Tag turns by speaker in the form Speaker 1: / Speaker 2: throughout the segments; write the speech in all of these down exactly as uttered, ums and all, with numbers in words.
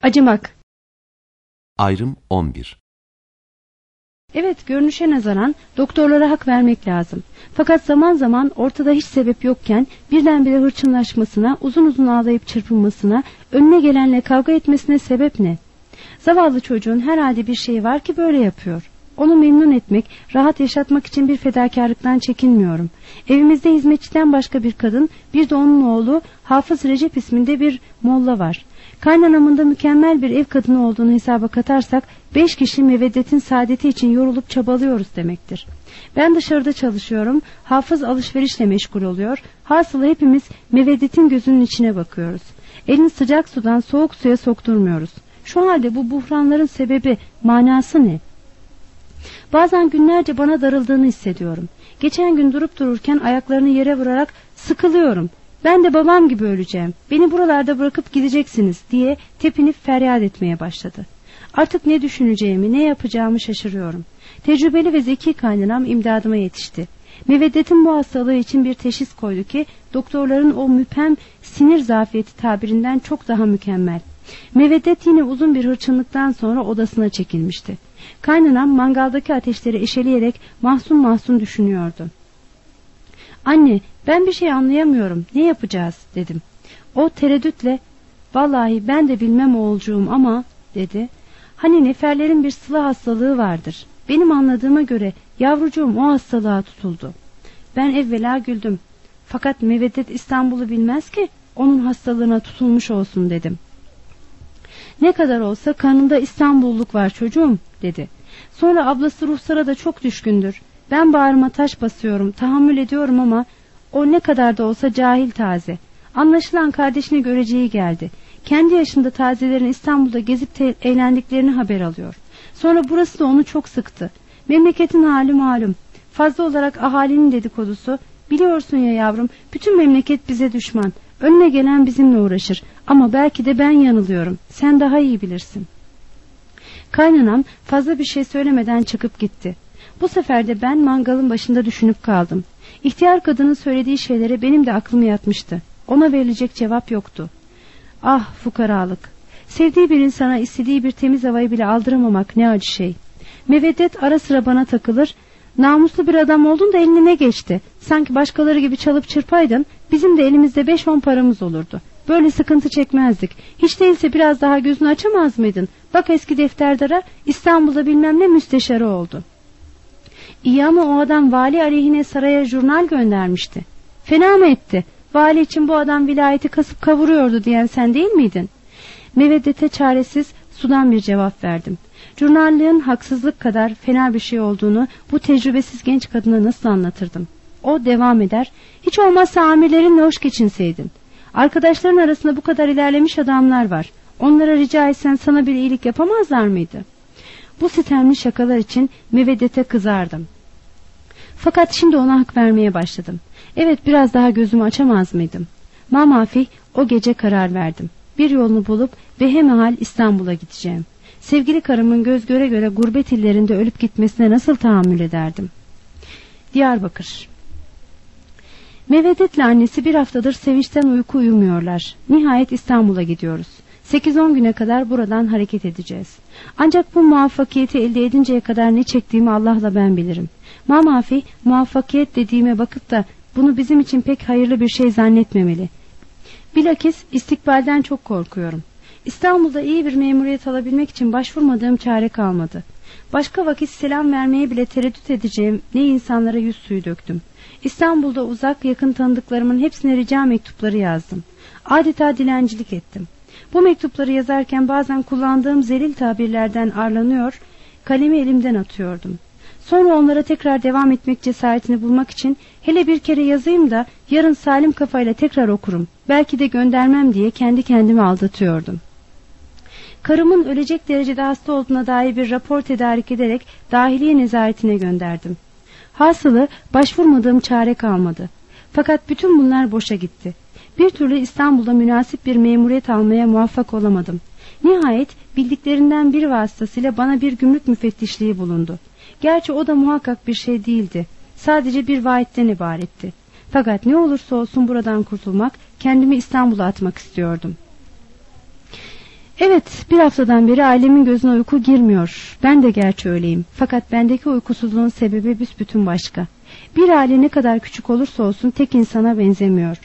Speaker 1: Acımak.
Speaker 2: Ayrım on bir.
Speaker 1: Evet, görünüşe nazaran doktorlara hak vermek lazım. Fakat zaman zaman ortada hiç sebep yokken birdenbire hırçınlaşmasına, uzun uzun ağlayıp çırpınmasına, önüne gelenle kavga etmesine sebep ne? Zavallı çocuğun herhalde bir şeyi var ki böyle yapıyor. Onu memnun etmek, rahat yaşatmak için bir fedakarlıktan çekinmiyorum. Evimizde hizmetçiden başka bir kadın, bir de onun oğlu Hafız Recep isminde bir molla var. Kaynanamın da mükemmel bir ev kadını olduğunu hesaba katarsak, beş kişi Meveddet'in saadeti için yorulup çabalıyoruz demektir. Ben dışarıda çalışıyorum, Hafız alışverişle meşgul oluyor, hasılı hepimiz Meveddet'in gözünün içine bakıyoruz. Elini sıcak sudan soğuk suya sokturmuyoruz. Şu halde bu buhranların sebebi, manası ne? Bazen günlerce bana darıldığını hissediyorum. Geçen gün durup dururken ayaklarını yere vurarak sıkılıyorum. Ben de babam gibi öleceğim. Beni buralarda bırakıp gideceksiniz diye tepinip feryat etmeye başladı. Artık ne düşüneceğimi, ne yapacağımı şaşırıyorum. Tecrübeli ve zeki kaynanam imdadıma yetişti. Meveddet'in bu hastalığı için bir teşhis koydu ki doktorların o müphem sinir zafiyeti tabirinden çok daha mükemmel. Meveddet yine uzun bir hırçınlıktan sonra odasına çekilmişti. Kaynanam mangaldaki ateşleri eşeleyerek mahzun mahzun düşünüyordu. Anne, ben bir şey anlayamıyorum, ne yapacağız dedim. O tereddütle, vallahi ben de bilmem oğulcuğum ama dedi. Hani neferlerin bir sıla hastalığı vardır. Benim anladığıma göre yavrucuğum o hastalığa tutuldu. Ben evvela güldüm. Fakat Meveddet İstanbul'u bilmez ki onun hastalığına tutulmuş olsun dedim. Ne kadar olsa kanında İstanbulluk var çocuğum dedi. Sonra ablası Ruhsar'a da çok düşkündür. Ben bağrıma taş basıyorum, tahammül ediyorum ama o ne kadar da olsa cahil taze. Anlaşılan kardeşini göreceği geldi. Kendi yaşında tazelerin İstanbul'da gezip te- eğlendiklerini haber alıyor. Sonra burası da onu çok sıktı. Memleketin hali malum. Fazla olarak ahalinin dedikodusu. Biliyorsun ya yavrum, bütün memleket bize düşman. Önüne gelen bizimle uğraşır. Ama belki de ben yanılıyorum. Sen daha iyi bilirsin. Kaynanam fazla bir şey söylemeden çıkıp gitti. Bu sefer de ben mangalın başında düşünüp kaldım. İhtiyar kadının söylediği şeylere benim de aklım yatmıştı. Ona verilecek cevap yoktu. Ah fukaralık! Sevdiği bir insana istediği bir temiz havayı bile aldıramamak ne acı şey. Meveddet ara sıra bana takılır. Namuslu bir adam oldun da eline ne geçti? Sanki başkaları gibi çalıp çırpaydın, bizim de elimizde beş on paramız olurdu. Böyle sıkıntı çekmezdik. Hiç değilse biraz daha gözünü açamaz mıydın? Bak eski defterdara, İstanbul'da bilmem ne müsteşarı oldu. İyi ama o adam vali aleyhine saraya jurnal göndermişti. Fena mı etti? Vali için bu adam vilayeti kasıp kavuruyordu diyen sen değil miydin? Meveddet'e çaresiz sudan bir cevap verdim. Jurnallığın haksızlık kadar fena bir şey olduğunu bu tecrübesiz genç kadına nasıl anlatırdım? O devam eder. Hiç olmazsa amirlerinle hoş geçinseydin. Arkadaşların arasında bu kadar ilerlemiş adamlar var. Onlara rica etsen sana bir iyilik yapamazlar mıydı? Bu sitemli şakalar için Meveddet'e kızardım. Fakat şimdi ona hak vermeye başladım. Evet, biraz daha gözümü açamaz mıydım? Mamafih o gece karar verdim. Bir yolunu bulup behemehal İstanbul'a gideceğim. Sevgili karımın göz göre göre gurbet illerinde ölüp gitmesine nasıl tahammül ederdim? Diyarbakır. Meveddet'le annesi bir haftadır sevinçten uyku uyumuyorlar. Nihayet İstanbul'a gidiyoruz. sekiz on güne kadar buradan hareket edeceğiz. Ancak bu muvaffakiyeti elde edinceye kadar ne çektiğimi Allah'la ben bilirim. Mamafi muvaffakiyet dediğime bakıp da bunu bizim için pek hayırlı bir şey zannetmemeli. Bilakis istikbalden çok korkuyorum. İstanbul'da iyi bir memuriyet alabilmek için başvurmadığım çare kalmadı. Başka vakit selam vermeye bile tereddüt edeceğim ne insanlara yüz suyu döktüm. İstanbul'da uzak yakın tanıdıklarımın hepsine rica mektupları yazdım. Adeta dilencilik ettim. Bu mektupları yazarken bazen kullandığım zelil tabirlerden arlanıyor, kalemi elimden atıyordum. Sonra onlara tekrar devam etmek cesaretini bulmak için hele bir kere yazayım da yarın salim kafayla tekrar okurum, belki de göndermem diye kendi kendimi aldatıyordum. Karımın ölecek derecede hasta olduğuna dair bir rapor tedarik ederek dahiliye nezaretine gönderdim. Hasılı başvurmadığım çare kalmadı. Fakat bütün bunlar boşa gitti. Bir türlü İstanbul'da münasip bir memuriyet almaya muvaffak olamadım. Nihayet bildiklerinden bir vasıtasıyla bana bir gümrük müfettişliği bulundu. Gerçi o da muhakkak bir şey değildi. Sadece bir vaaitten ibaretti. Fakat ne olursa olsun buradan kurtulmak, kendimi İstanbul'a atmak istiyordum. Evet, bir haftadan beri ailemin gözüne uyku girmiyor. Ben de gerçi öyleyim. Fakat bendeki uykusuzluğun sebebi büsbütün başka. Bir aile ne kadar küçük olursa olsun tek insana benzemiyor.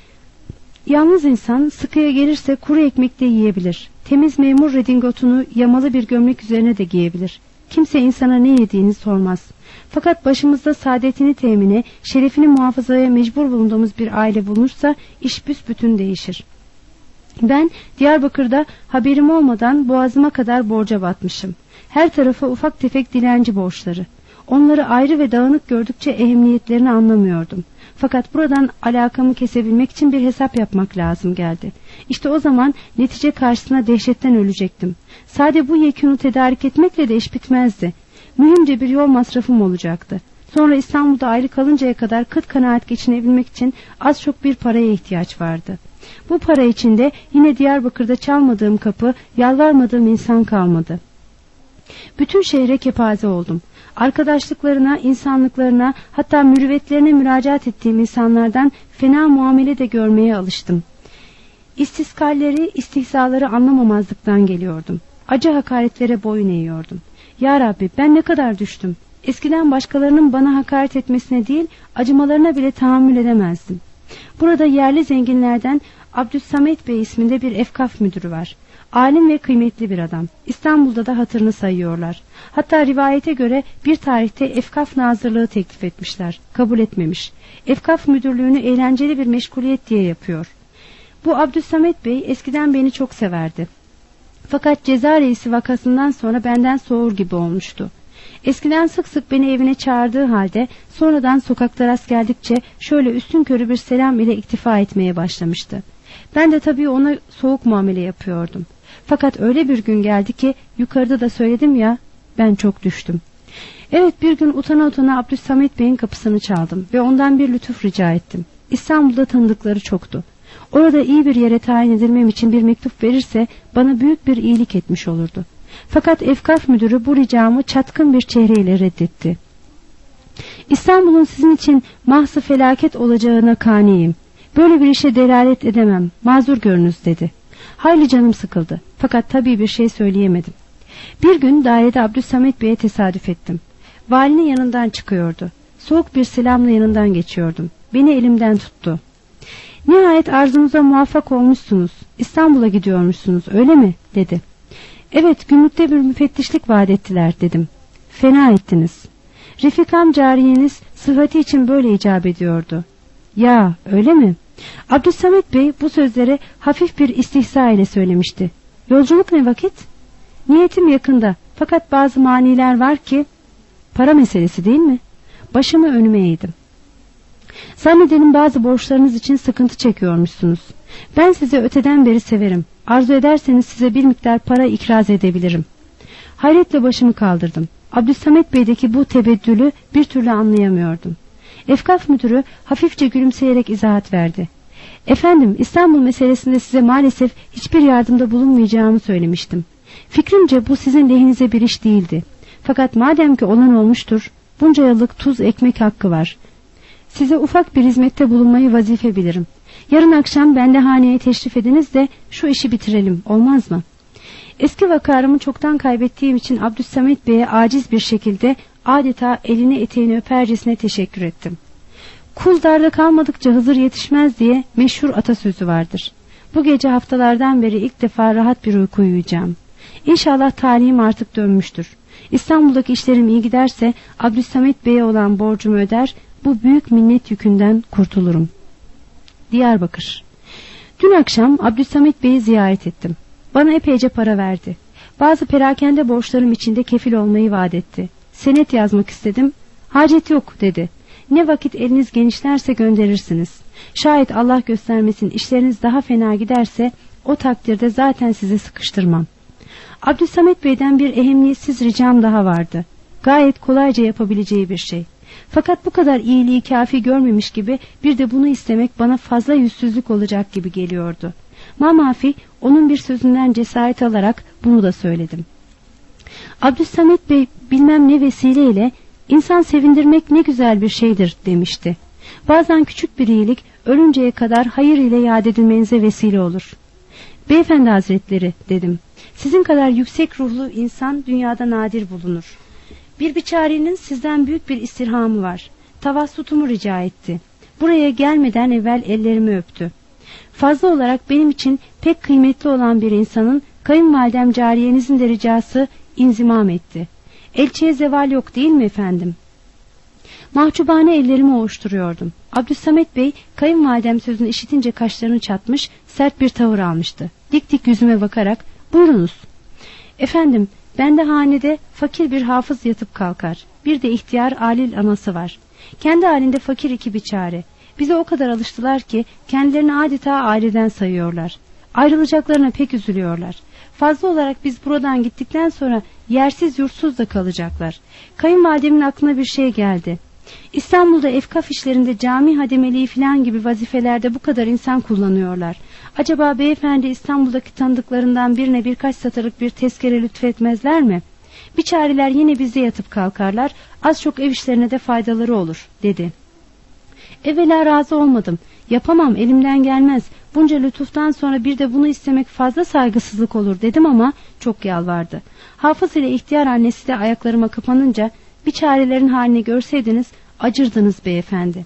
Speaker 1: Yalnız insan sıkıya gelirse kuru ekmek de yiyebilir. Temiz memur redingotunu yamalı bir gömlek üzerine de giyebilir. Kimse insana ne yediğini sormaz. Fakat başımızda saadetini temine, şerefini muhafazaya mecbur bulunduğumuz bir aile bulunursa iş büsbütün değişir. Ben Diyarbakır'da haberim olmadan boğazıma kadar borca batmışım. Her tarafa ufak tefek dilenci borçları. Onları ayrı ve dağınık gördükçe ehemmiyetlerini anlamıyordum. Fakat buradan alakamı kesebilmek için bir hesap yapmak lazım geldi. İşte o zaman netice karşısına dehşetten ölecektim. Sadece bu yekûnu tedarik etmekle de iş bitmezdi. Mühimce bir yol masrafım olacaktı. Sonra İstanbul'da ayrı kalıncaya kadar kıt kanaat geçinebilmek için az çok bir paraya ihtiyaç vardı. Bu para içinde yine Diyarbakır'da çalmadığım kapı, yalvarmadığım insan kalmadı. Bütün şehre kepaze oldum. Arkadaşlıklarına, insanlıklarına, hatta mürüvvetlerine müracaat ettiğim insanlardan fena muamele de görmeye alıştım. İstiskalleri, istihzaları anlamamazlıktan geliyordum. Acı hakaretlere boyun eğiyordum. Ya Rabbi, ben ne kadar düştüm. Eskiden başkalarının bana hakaret etmesine değil, acımalarına bile tahammül edemezdim. Burada yerli zenginlerden Abdüssamet Bey isminde bir efkaf müdürü var. Alim ve kıymetli bir adam. İstanbul'da da hatırını sayıyorlar. Hatta rivayete göre bir tarihte efkaf nazırlığı teklif etmişler. Kabul etmemiş. Efkaf müdürlüğünü eğlenceli bir meşguliyet diye yapıyor. Bu Abdüssamet Bey eskiden beni çok severdi. Fakat ceza reisi vakasından sonra benden soğur gibi olmuştu. Eskiden sık sık beni evine çağırdığı halde sonradan sokakta rast geldikçe şöyle üstünkörü bir selam ile iktifa etmeye başlamıştı. Ben de tabii ona soğuk muamele yapıyordum. Fakat öyle bir gün geldi ki yukarıda da söyledim ya, ben çok düştüm. Evet, bir gün utana utana Abdüssamet Bey'in kapısını çaldım ve ondan bir lütuf rica ettim. İstanbul'da tanıdıkları çoktu. Orada iyi bir yere tayin edilmem için bir mektup verirse bana büyük bir iyilik etmiş olurdu. Fakat efkaf müdürü bu ricamı çatkın bir çehreyle reddetti. İstanbul'un sizin için mahzı felaket olacağına kaniyim. Böyle bir işe delalet edemem, mazur görünüz dedi. Hayli canım sıkıldı. Fakat tabii bir şey söyleyemedim. Bir gün dairede Abdüssamet Bey'e tesadüf ettim. Valinin yanından çıkıyordu. Soğuk bir selamla yanından geçiyordum. Beni elimden tuttu. Nihayet arzunuza muvaffak olmuşsunuz. İstanbul'a gidiyormuşsunuz, öyle mi? Dedi. Evet, günlükte bir müfettişlik vaat ettiler dedim. Fena ettiniz. Refikam cariyeniz sıhhati için böyle icap ediyordu. Ya, öyle mi? Abdüssamet Bey bu sözleri hafif bir istihza ile söylemişti. Yolculuk ne vakit? Niyetim yakında, fakat bazı maniler var ki... Para meselesi değil mi? Başımı önüme eğdim. Zannedelim bazı borçlarınız için sıkıntı çekiyormuşsunuz. Ben sizi öteden beri severim. Arzu ederseniz size bir miktar para ikraz edebilirim. Hayretle başımı kaldırdım. Abdüssamet Bey'deki bu tebeddülü bir türlü anlayamıyordum. Efkaf müdürü hafifçe gülümseyerek izahat verdi. Efendim, İstanbul meselesinde size maalesef hiçbir yardımda bulunmayacağımı söylemiştim. Fikrimce bu sizin lehinize bir iş değildi. Fakat madem ki olan olmuştur, bunca yıllık tuz ekmek hakkı var. Size ufak bir hizmette bulunmayı vazife bilirim. Yarın akşam bende haneye teşrif ediniz de şu işi bitirelim, olmaz mı? Eski vakarımı çoktan kaybettiğim için Abdüssamet Bey'e aciz bir şekilde adeta elini eteğini öpercesine teşekkür ettim. Kul darda kalmadıkça Hızır yetişmez diye meşhur atasözü vardır. Bu gece haftalardan beri ilk defa rahat bir uyku uyuyacağım. İnşallah talihim artık dönmüştür. İstanbul'daki işlerim iyi giderse Abdüssamet Bey'e olan borcumu öder, bu büyük minnet yükünden kurtulurum. Diyarbakır. Dün akşam Abdüssamet Bey'i ziyaret ettim. Bana epeyce para verdi. Bazı perakende borçlarım içinde kefil olmayı vaat etti. Senet yazmak istedim. Hacet yok dedi. Ne vakit eliniz genişlerse gönderirsiniz. Şayet Allah göstermesin işleriniz daha fena giderse o takdirde zaten sizi sıkıştırmam. Abdüssamet Bey'den bir ehemmiyetsiz ricam daha vardı. Gayet kolayca yapabileceği bir şey. Fakat bu kadar iyiliği kafi görmemiş gibi bir de bunu istemek bana fazla yüzsüzlük olacak gibi geliyordu. Mamafi onun bir sözünden cesaret alarak bunu da söyledim. Abdüssamet Bey bilmem ne vesileyle insan sevindirmek ne güzel bir şeydir demişti. Bazen küçük bir iyilik ölünceye kadar hayır ile yad edilmenize vesile olur. Beyefendi hazretleri dedim. Sizin kadar yüksek ruhlu insan dünyada nadir bulunur. Bir biçarenin sizden büyük bir istirhamı var. Tavassutumu rica etti. Buraya gelmeden evvel ellerimi öptü. Fazla olarak benim için pek kıymetli olan bir insanın kayınvalidem cariyenizin de ricası inzimam etti. Elçiye zeval yok değil mi efendim? Mahcubane ellerimi ovuşturuyordum. Abdülsamet Bey kayınvalidem sözünü işitince kaşlarını çatmış, sert bir tavır almıştı. Dik dik yüzüme bakarak buyurunuz. Efendim, bende hanede fakir bir hafız yatıp kalkar. Bir de ihtiyar alil anası var. Kendi halinde fakir iki biçare. Bize o kadar alıştılar ki kendilerini adeta aileden sayıyorlar. Ayrılacaklarına pek üzülüyorlar. Fazla olarak biz buradan gittikten sonra yersiz yurtsuz da kalacaklar. Kayınvalidemin aklına bir şey geldi. İstanbul'da efkaf işlerinde cami hademeliği filan gibi vazifelerde bu kadar insan kullanıyorlar. Acaba beyefendi İstanbul'daki tanıdıklarından birine birkaç satırlık bir tezkere lütfetmezler mi? Biçareler yine bizde yatıp kalkarlar, az çok ev işlerine de faydaları olur, dedi. Evvela razı olmadım. Yapamam, elimden gelmez. Bunca lütuftan sonra bir de bunu istemek fazla saygısızlık olur dedim ama çok yalvardı. Hafız ile ihtiyar annesi de ayaklarıma kapanınca biçarelerin halini görseydiniz acırdınız beyefendi.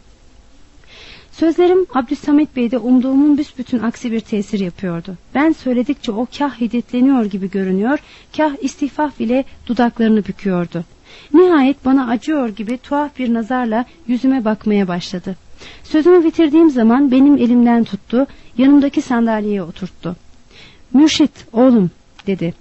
Speaker 1: Sözlerim Abdülsamet Bey'de umduğumun büsbütün aksi bir tesir yapıyordu. Ben söyledikçe o kah hiddetleniyor gibi görünüyor, kah istihfaf ile dudaklarını büküyordu. Nihayet bana acıyor gibi tuhaf bir nazarla yüzüme bakmaya başladı. Sözümü bitirdiğim zaman benim elimden tuttu, yanımdaki sandalyeye oturttu. Mürşit oğlum, dedi.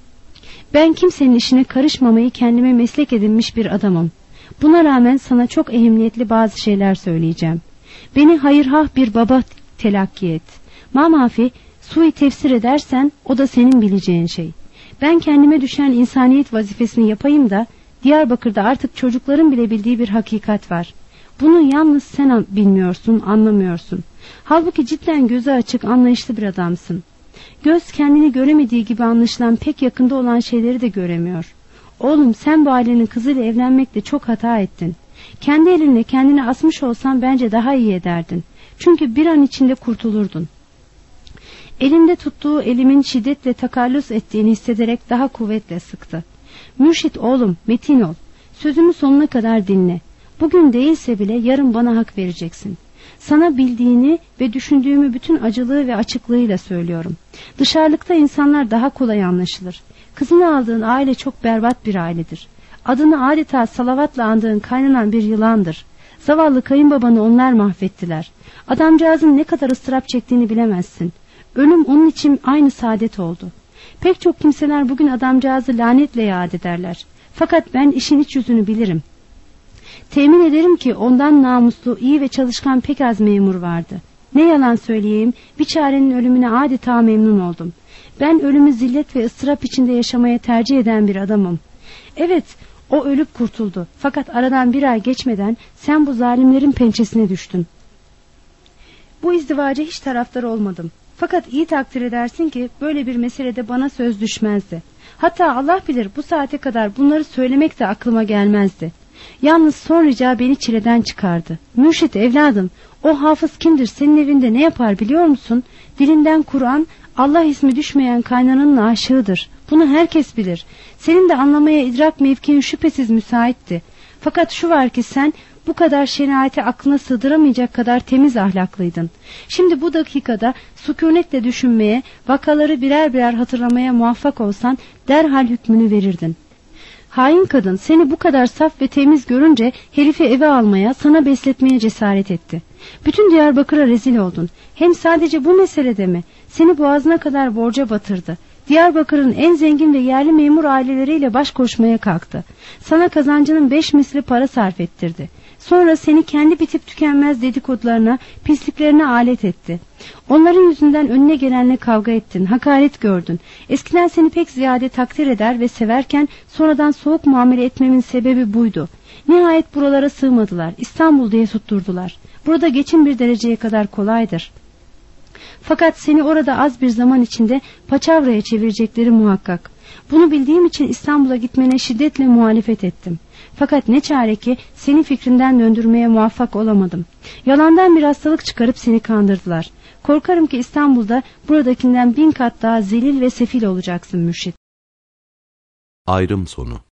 Speaker 1: Ben kimsenin işine karışmamayı kendime meslek edinmiş bir adamım. Buna rağmen sana çok ehemmiyetli bazı şeyler söyleyeceğim. Beni hayırhah bir baba telakki et. Mamafi sui tefsir edersen o da senin bileceğin şey. Ben kendime düşen insaniyet vazifesini yapayım da Diyarbakır'da artık çocukların bile bildiği bir hakikat var. Bunu yalnız sen bilmiyorsun, anlamıyorsun. Halbuki cidden gözü açık, anlayışlı bir adamsın. Göz kendini göremediği gibi anlaşılan pek yakında olan şeyleri de göremiyor. Oğlum sen bu ailenin kızıyla evlenmekle çok hata ettin. Kendi elinle kendini asmış olsan bence daha iyi ederdin. Çünkü bir an içinde kurtulurdun. Elinde tuttuğu elimin şiddetle takallüs ettiğini hissederek daha kuvvetle sıktı. Mürşit oğlum, metin ol. Sözümü sonuna kadar dinle. Bugün değilse bile yarın bana hak vereceksin. Sana bildiğini ve düşündüğümü bütün acılığı ve açıklığıyla söylüyorum. Dışarılıkta insanlar daha kolay anlaşılır. Kızını aldığın aile çok berbat bir ailedir. Adını adeta salavatla andığın kaynanan bir yılandır. Zavallı kayınbabanı onlar mahvettiler. Adamcağızın ne kadar ıstırap çektiğini bilemezsin. Ölüm onun için aynı saadet oldu. Pek çok kimseler bugün adamcağızı lanetle yad ederler. Fakat ben işin iç yüzünü bilirim. Temin ederim ki ondan namuslu, iyi ve çalışkan pek az memur vardı. Ne yalan söyleyeyim, bir çarenin ölümüne adeta memnun oldum. Ben ölümü zillet ve ıstırap içinde yaşamaya tercih eden bir adamım. Evet, o ölüp kurtuldu. Fakat aradan bir ay geçmeden sen bu zalimlerin pençesine düştün. Bu izdivaca hiç taraftar olmadım. Fakat iyi takdir edersin ki böyle bir meselede bana söz düşmezdi. Hatta Allah bilir bu saate kadar bunları söylemek de aklıma gelmezdi. Yalnız son rica beni çileden çıkardı. Mürşit evladım, o hafız kimdir, senin evinde ne yapar biliyor musun? Dilinden Kur'an, Allah ismi düşmeyen kaynananın aşığıdır. Bunu herkes bilir. Senin de anlamaya idrak mevkin şüphesiz müsaitti. Fakat şu var ki sen bu kadar şenaati aklına sığdıramayacak kadar temiz ahlaklıydın. Şimdi bu dakikada sükunetle düşünmeye, vakaları birer birer hatırlamaya muvaffak olsan derhal hükmünü verirdin. Hain kadın seni bu kadar saf ve temiz görünce herifi eve almaya, sana besletmeye cesaret etti. Bütün Diyarbakır'a rezil oldun. Hem sadece bu meselede mi? Seni boğazına kadar borca batırdı. Diyarbakır'ın en zengin ve yerli memur aileleriyle baş koşmaya kalktı. Sana kazancının beş misli para sarf ettirdi. Sonra seni kendi bitip tükenmez dedikodularına, pisliklerine alet etti. Onların yüzünden önüne gelenle kavga ettin, hakaret gördün. Eskiden seni pek ziyade takdir eder ve severken sonradan soğuk muamele etmemin sebebi buydu. Nihayet buralara sığmadılar, İstanbul diye tutturdular. Burada geçim bir dereceye kadar kolaydır. Fakat seni orada az bir zaman içinde paçavraya çevirecekleri muhakkak. Bunu bildiğim için İstanbul'a gitmene şiddetle muhalefet ettim. Fakat ne çare ki seni fikrinden döndürmeye muvaffak olamadım. Yalandan bir hastalık çıkarıp seni kandırdılar. Korkarım ki İstanbul'da buradakinden bin kat daha zelil ve sefil olacaksın mürşit.
Speaker 2: Ayrım sonu.